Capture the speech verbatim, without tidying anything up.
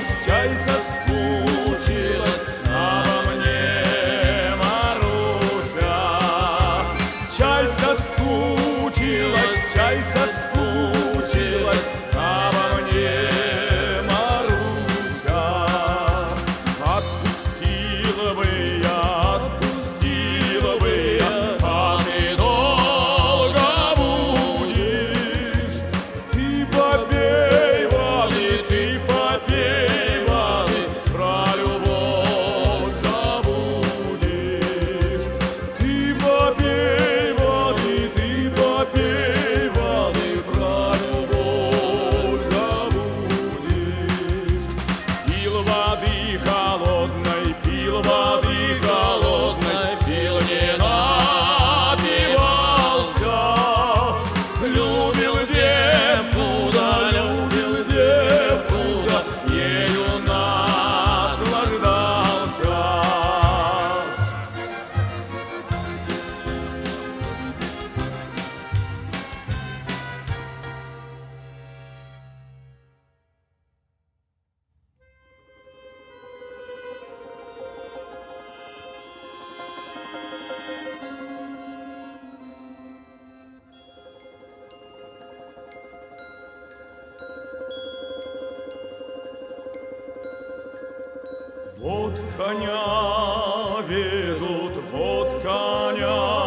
чай соскучилась обо мне, Маруся. Чай соскучилась, чай соскучилась обо мне, Маруся. Отпустила бы я, отпустила бы я, а ты долго будешь. Ты попей воды, ты попей воды, про любовь забудешь. Ты попей воды, ты попей воды, про любовь забудешь. Пил воды холодной, пил воды холодной, пил не напивался. Любил девку, да любил девку, да ею наслаждался. Вот коня ведут, вот коня